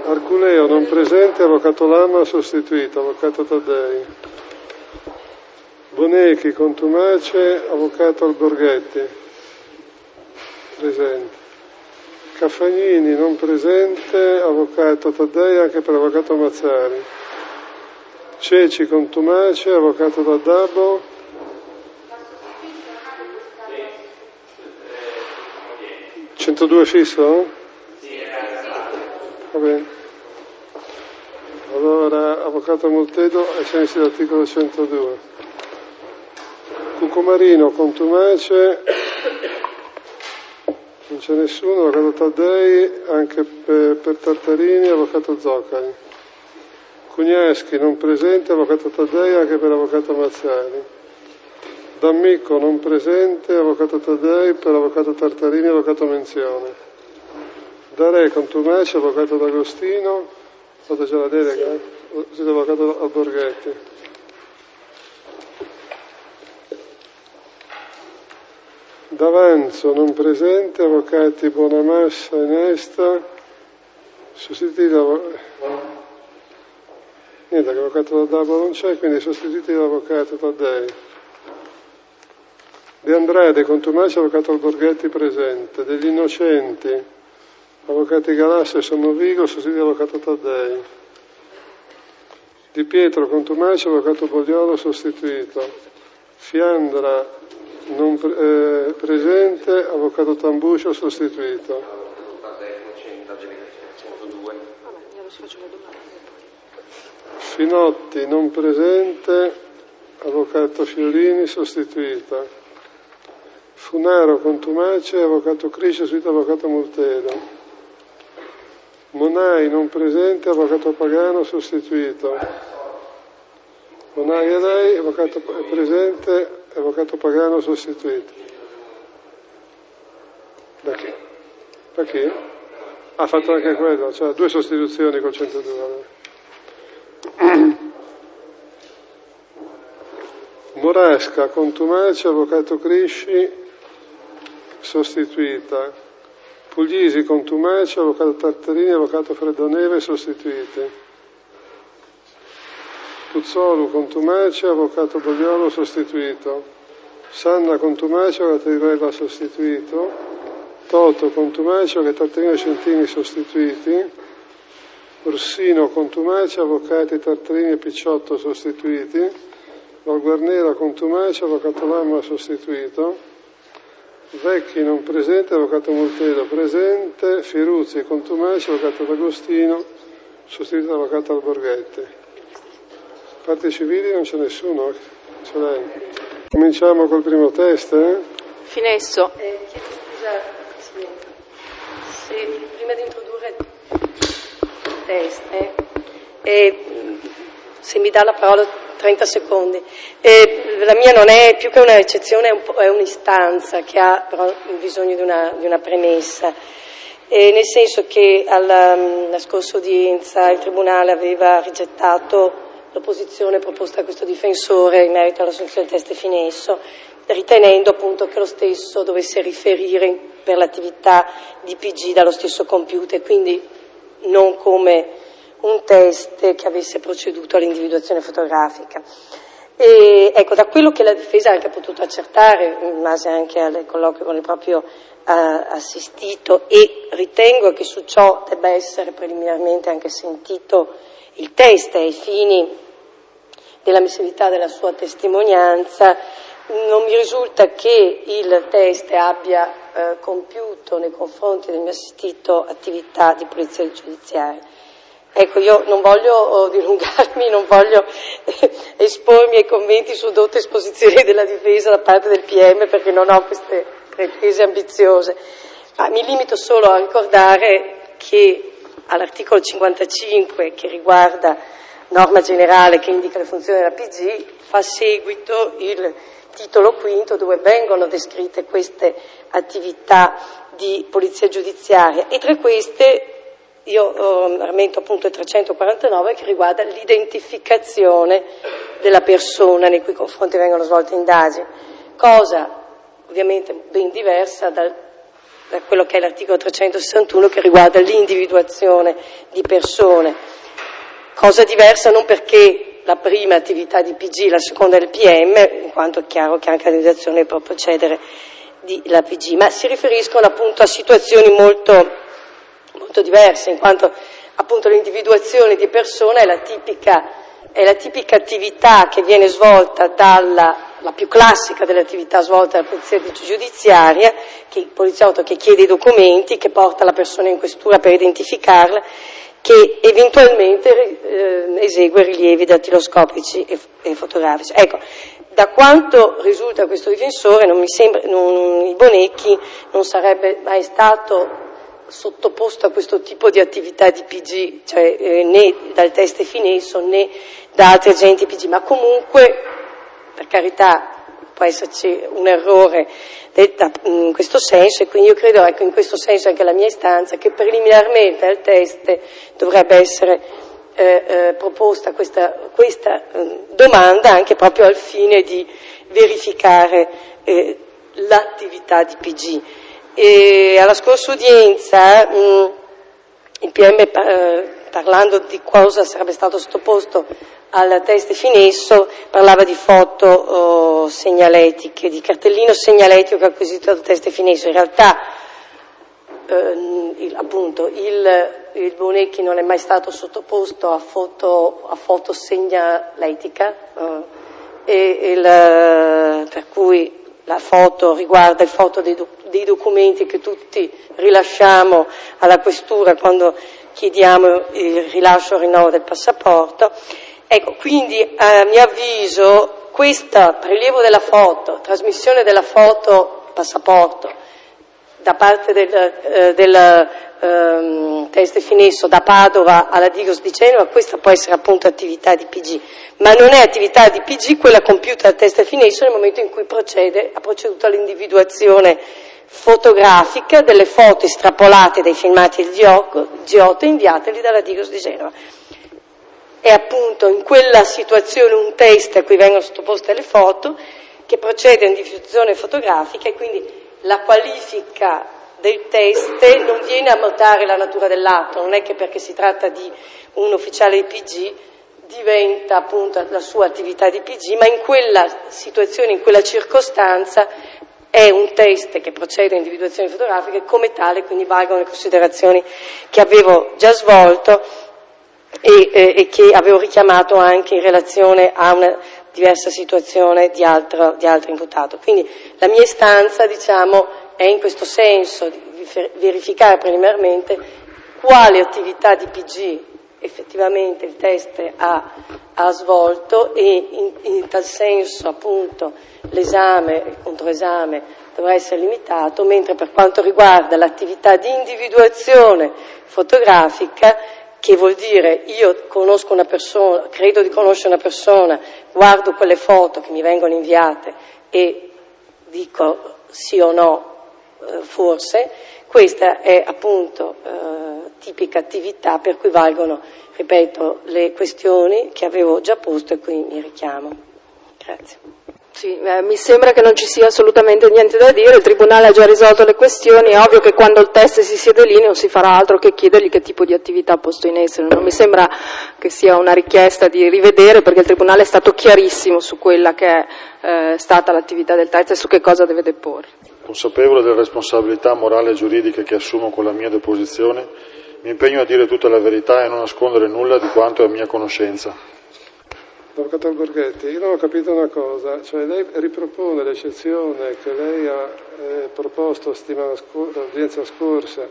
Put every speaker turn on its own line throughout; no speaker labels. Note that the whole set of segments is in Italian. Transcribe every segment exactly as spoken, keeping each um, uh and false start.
Arculeo non presente, avvocato Lama sostituito, avvocato Taddei. Bonechi, contumace, avvocato Alborghetti, presente. Caffagnini non presente, avvocato Taddei anche per avvocato Mazzari. Ceci, contumace, avvocato Daddabo. centodue fisso? Va bene. Allora, avvocato Moltedo ai sensi dell'articolo centodue. Cucomarino, contumace, non c'è nessuno, avvocato Taddei, anche per, per Tartarini, avvocato Zoccali. Cugneschi non presente, avvocato Taddei, anche per avvocato Mazzari. D'Amico non presente, avvocato Taddei, per avvocato Tartarini, avvocato Menzione. Dare, contumace, avvocato D'Agostino, fatto già la delega, sì. Avvocato Alborghetti. D'Avanzo non presente, avvocati Bonamassa e Nesta, sostituiti da... Niente, l'avvocato Daddabo non c'è, quindi sostituiti dall'avvocato Taddei. De Andrade, contumace, avvocato Alborghetti presente. Degli Innocenti, avvocati Galasso e Sonnovigo, sostituiti dall'avvocato Taddei. Di Pietro, contumace, avvocato Bogliolo, sostituito. Fiandra, non pre- eh, presente, avvocato Tambuscio, sostituito. Finotti, non presente, avvocato Fiorini, sostituita. Funaro, contumace, avvocato Criscio, sostituito avvocato Moltedo. Monai, non presente, avvocato Pagano, sostituito. Monai e lei, avvocato presente, avvocato Pagano, sostituito. Da chi? Da chi? Ha fatto anche quello, cioè due sostituzioni col centodue. Moresca, contumace, avvocato Crisci, sostituita. Puglisi, contumace, avvocato Tartarini, avvocato Freddoneve, sostituiti. Puzzolu, contumace, avvocato Bogliolo, sostituito. Sanna, contumace, avvocato Rivella, sostituito. Toto, contumace, avvocato Tartarini e Centini, sostituiti. Orsino, contumace, avvocati Tartarini e Picciotto, sostituiti. Valguarnera, contumace, avvocato Lama, sostituito. Vecchi non presente, avvocato Moltedo presente. Firuzzi, contumace, avvocato D'Agostino, sostituito dall'avvocato Alborghetti. Parti civili non c'è nessuno? C'è lei. Cominciamo col primo test, eh?
Finesso.
Eh, chiedo scusa, Presidente, se prima di introdurre il test, eh, eh, se mi dà la parola trenta secondi. Eh, la mia non è più che una eccezione, è, un è un'istanza che ha però bisogno di una, di una premessa, eh, nel senso che alla, alla scorsa udienza il Tribunale aveva rigettato l'opposizione proposta a questo difensore in merito all'assunzione del test Finesso, ritenendo appunto che lo stesso dovesse riferire per l'attività di P G dallo stesso computer, quindi non come un test che avesse proceduto all'individuazione fotografica. E ecco, da quello che la difesa ha anche potuto accertare, in base anche al colloquio con il proprio uh, assistito, e ritengo che su ciò debba essere preliminarmente anche sentito il test ai fini dell'ammissibilità della sua testimonianza, non mi risulta che il test abbia uh, compiuto nei confronti del mio assistito attività di polizia giudiziaria. Ecco, io non voglio oh, dilungarmi, non voglio eh, espormi ai commenti su dotte esposizioni della difesa da parte del P M, perché non ho queste pretese ambiziose, ma mi limito solo a ricordare che all'articolo cinquantacinque, che riguarda norma generale che indica le funzioni della P G, fa seguito il titolo quinto dove vengono descritte queste attività di polizia giudiziaria, e tra queste io eh, rammento appunto il trecentoquarantanove che riguarda l'identificazione della persona nei cui confronti vengono svolte indagini, cosa ovviamente ben diversa dal da quello che è l'articolo trecentosessantuno che riguarda l'individuazione di persone, cosa diversa non perché la prima attività di P G, la seconda del P M, in quanto è chiaro che anche l'individuazione può procedere di la P G, ma si riferiscono appunto a situazioni molto, molto diverse, in quanto appunto l'individuazione di persone è la tipica è la tipica attività che viene svolta dalla la più classica delle attività svolte dalla polizia giudiziaria, che il poliziotto che chiede i documenti, che porta la persona in questura per identificarla, che eventualmente eh, esegue rilievi dattiloscopici e, e fotografici. Ecco, da quanto risulta questo difensore, non mi sembra, non, il Bonecchi non sarebbe mai stato sottoposto a questo tipo di attività di P G, cioè eh, né dal teste Finesso né da altri agenti P G, ma comunque, per carità, può esserci un errore in questo senso, e quindi io credo, ecco, in questo senso anche la mia istanza, che preliminarmente al teste dovrebbe essere eh, eh, proposta questa, questa eh, domanda anche proprio al fine di verificare eh, l'attività di P G. E alla scorsa udienza mh, il P M eh, parlando di cosa sarebbe stato sottoposto al teste Finesso parlava di foto oh, segnaletiche, di cartellino segnaletico che ha acquisito dal teste Finesso. In realtà eh, il, appunto il, il Bonecchi non è mai stato sottoposto a foto, a foto segnaletica eh, e il, per cui la foto riguarda il foto dei, doc- dei documenti che tutti rilasciamo alla questura quando chiediamo il rilascio o il rinnovo del passaporto. Ecco, quindi a mio avviso questo prelievo della foto, trasmissione della foto passaporto da parte del, eh, del eh, teste Finesso da Padova alla Digos di Genova, questa può essere appunto attività di P G, ma non è attività di P G quella compiuta dal teste Finesso nel momento in cui procede, ha proceduto all'individuazione fotografica delle foto estrapolate dai filmati del G otto e inviateli dalla Digos di Genova. È appunto in quella situazione un teste a cui vengono sottoposte le foto che procede all'individuazione fotografica, e quindi la qualifica del teste non viene a mutare la natura dell'atto, non è che perché si tratta di un ufficiale di P G diventa appunto la sua attività di P G, ma in quella situazione, in quella circostanza è un teste che procede a individuazioni fotografiche e come tale quindi valgono le considerazioni che avevo già svolto e, e, e che avevo richiamato anche in relazione a una diversa situazione di altro, di altro imputato. Quindi la mia istanza, diciamo, è in questo senso di verificare preliminarmente quale attività di P G effettivamente il teste ha, ha svolto e in, in tal senso appunto l'esame, il controesame dovrà essere limitato, mentre per quanto riguarda l'attività di individuazione fotografica, che vuol dire io conosco una persona, credo di conoscere una persona, guardo quelle foto che mi vengono inviate e dico sì o no, eh, forse, questa è appunto eh, tipica attività per cui valgono, ripeto, le questioni che avevo già posto e qui mi richiamo. Grazie.
Sì, eh, mi sembra che non ci sia assolutamente niente da dire, il Tribunale ha già risolto le questioni, è ovvio che quando il teste si siede lì non si farà altro che chiedergli che tipo di attività ha posto in essere, non mi sembra che sia una richiesta di rivedere perché il Tribunale è stato chiarissimo su quella che è eh, stata l'attività del teste e su che cosa deve deporre.
Consapevole delle responsabilità morali e giuridiche che assumo con la mia deposizione, mi impegno a dire tutta la verità e a non nascondere nulla di quanto è a mia conoscenza.
Avvocato Alberghetti, io non ho capito una cosa, cioè lei ripropone l'eccezione che lei ha eh, proposto l'udienza scorsa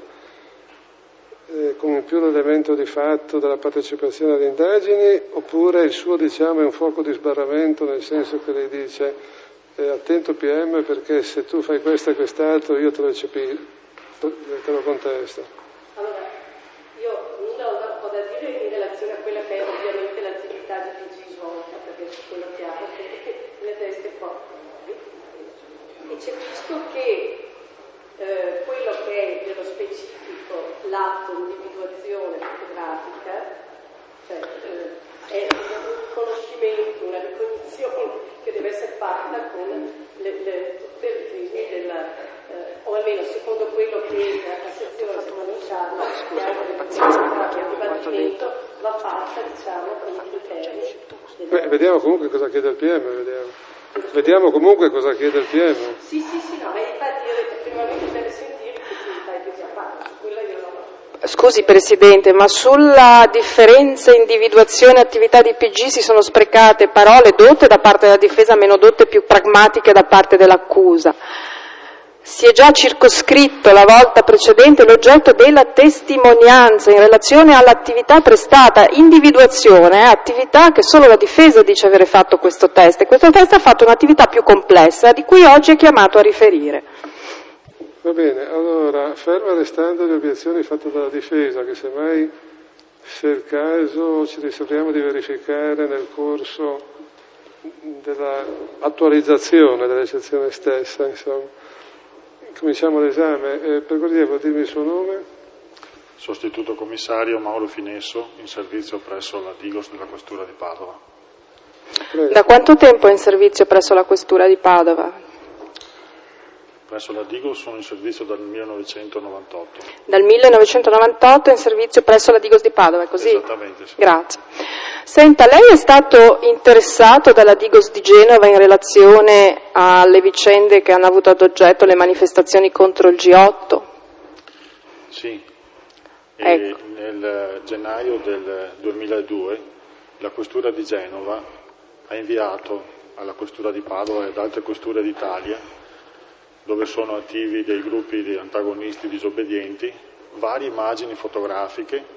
eh, con in più l'elemento di fatto della partecipazione alle indagini, oppure il suo diciamo è un fuoco di sbarramento nel senso che lei dice eh, attento P M perché se tu fai questo e quest'altro io te lo eccepisco, te lo contesto.
Allora, io nulla ho da dire in relazione a quella che è ovviamente l'attività di P G svolta, perché su quello chiaro che le teste portano noi. E capisco che eh, quello che è nello specifico l'atto di individuazione fotografica, cioè eh, è un riconoscimento, una ricognizione che deve essere fatta con le, le, tutte le crisi della, eh, o almeno almeno secondo quello che la Cassazione ha pronunciato, che il dibattimento va fatta, diciamo, con i criteri.
Beh, vediamo comunque cosa chiede il P M, vediamo. Vediamo comunque cosa chiede il P M.
Sì, sì, sì, no, ma infatti io ho detto primamente deve sentire che si fai che già fatto, su quello io non ho.
Scusi Presidente, ma sulla differenza individuazione attività di P G si sono sprecate parole dotte da parte della difesa, meno dotte più pragmatiche da parte dell'accusa. Si è già circoscritto la volta precedente l'oggetto della testimonianza in relazione all'attività prestata, individuazione, eh, attività che solo la difesa dice avere fatto questo test, e questo test ha fatto un'attività più complessa di cui oggi è chiamato a riferire.
Va bene, allora, ferma restando le obiezioni fatte dalla difesa, che semmai, se è il caso, ci riserviamo di verificare nel corso dell'attualizzazione dell'eccezione stessa, insomma. Cominciamo l'esame. Eh, per cortesia, vuol dirmi il suo nome?
Sostituto commissario Mauro Finesso, in servizio presso la Digos della Questura di Padova.
Prego.
Da quanto tempo è in servizio presso la Questura di Padova?
Presso la Digos sono in servizio dal millenovecentonovantotto.
Dal millenovecentonovantotto è in servizio presso la Digos di Padova, è così?
Esattamente, sì.
Grazie. Senta, lei è stato interessato dalla Digos di Genova in relazione alle vicende che hanno avuto ad oggetto le manifestazioni contro il G otto?
Sì.
Ecco.
E nel gennaio del duemiladue la Questura di Genova ha inviato alla Questura di Padova e ad altre questure d'Italia, dove sono attivi dei gruppi di antagonisti disobbedienti, varie immagini fotografiche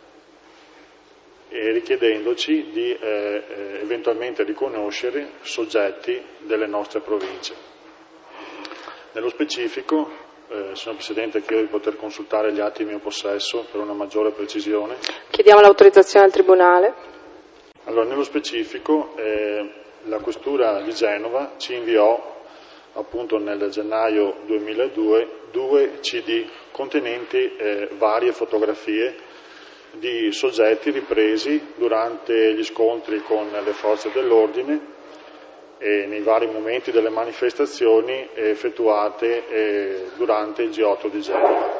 e richiedendoci di eh, eventualmente riconoscere soggetti delle nostre province. Nello specifico, eh, signor Presidente, chiedo di poter consultare gli atti in mio possesso per una maggiore precisione.
Chiediamo l'autorizzazione al Tribunale.
Allora, nello specifico, eh, la Questura di Genova ci inviò appunto nel gennaio duemiladue due C D contenenti eh, varie fotografie di soggetti ripresi durante gli scontri con le forze dell'ordine e nei vari momenti delle manifestazioni effettuate eh, durante il G otto di Genova.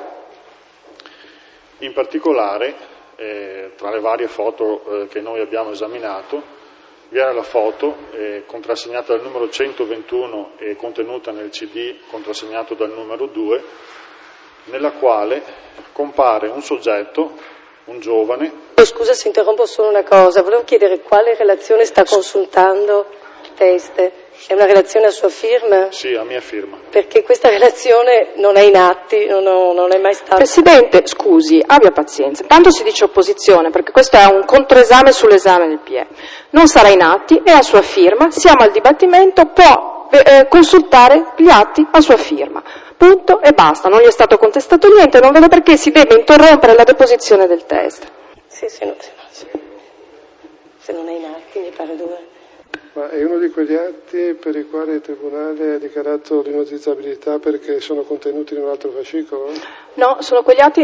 In particolare, eh, tra le varie foto eh, che noi abbiamo esaminato, vi era la foto eh, contrassegnata dal numero centoventuno e contenuta nel C D contrassegnato dal numero due, nella quale compare un soggetto, un giovane.
Oh, scusa se interrompo solo una cosa, volevo chiedere quale relazione sta consultando il test. È una relazione a sua firma?
Sì, a mia firma.
Perché questa relazione non è in atti, non, ho, non è mai stata.
Presidente, scusi, abbia pazienza. Tanto si dice opposizione, perché questo è un controesame sull'esame del P M. Non sarà in atti, è a sua firma, siamo al dibattimento, può eh, consultare gli atti a sua firma. Punto e basta, non gli è stato contestato niente, non vedo perché si debba interrompere la deposizione del test.
Sì, se, no, se, no, se, se non è in atti mi pare dove.
Ma è uno di quegli atti per i quali il Tribunale ha dichiarato l'inutilizzabilità perché sono contenuti in un altro fascicolo?
No, sono quegli atti...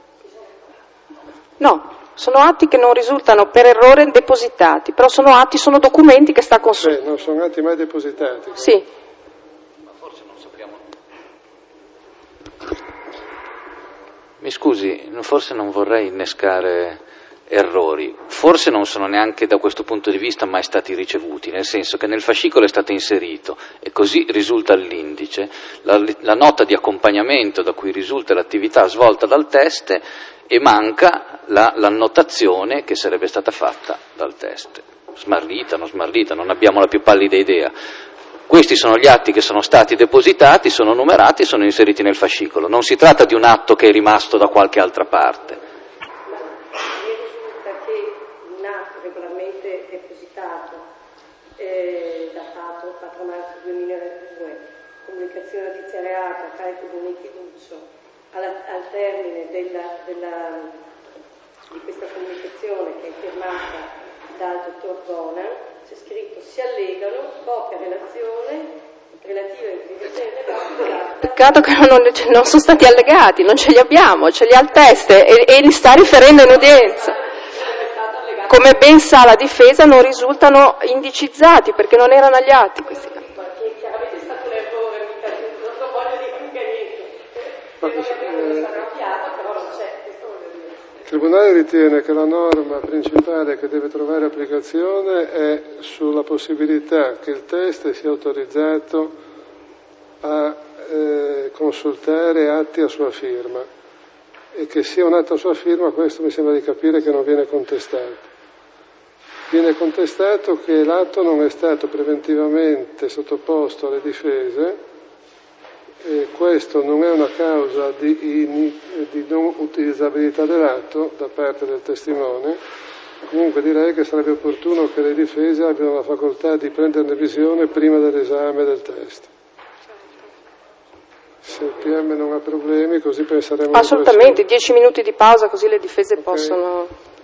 No, sono atti che non risultano per errore depositati, però sono atti, sono documenti che sta consultando.
Beh, non sono atti mai depositati.
Sì.
Ma forse non sappiamo... Mi scusi, forse non vorrei innescare errori, forse non sono neanche da questo punto di vista mai stati ricevuti, nel senso che nel fascicolo è stato inserito, e così risulta all'indice, la, la nota di accompagnamento da cui risulta l'attività svolta dal test e manca la, l'annotazione che sarebbe stata fatta dal test. Smarrita, non smarrita, non abbiamo la più pallida idea. Questi sono gli atti che sono stati depositati, sono numerati e sono inseriti nel fascicolo. Non si tratta di un atto che è rimasto da qualche altra parte.
Eh, datato quattro marzo duemilaventidue, comunicazione notizia reato a carico di Nichi Duccio, alla, al termine della, della, di questa comunicazione che è firmata dal dottor Bona, c'è scritto si allegano copia relazione relativa all'individuazione dell'atto.
Peccato che non, non sono stati allegati, non ce li abbiamo, ce li ha il test e, e li sta riferendo in udienza. Come ben sa la difesa non risultano indicizzati perché non erano agli atti questi.
Chiaramente è stato un errore, non voglio dire mica niente,
Ma, eh, il Tribunale ritiene che la norma principale che deve trovare applicazione è sulla possibilità che il teste sia autorizzato a eh, consultare atti a sua firma, e che sia un atto a sua firma, questo mi sembra di capire che non viene contestato. Viene contestato che l'atto non è stato preventivamente sottoposto alle difese, e questo non è una causa di, in, di non utilizzabilità dell'atto da parte del testimone. Comunque direi che sarebbe opportuno che le difese abbiano la facoltà di prenderne visione prima dell'esame del testo. Se il P M non ha problemi, così penseremo.
Assolutamente, dieci minuti di pausa così le difese okay. possono...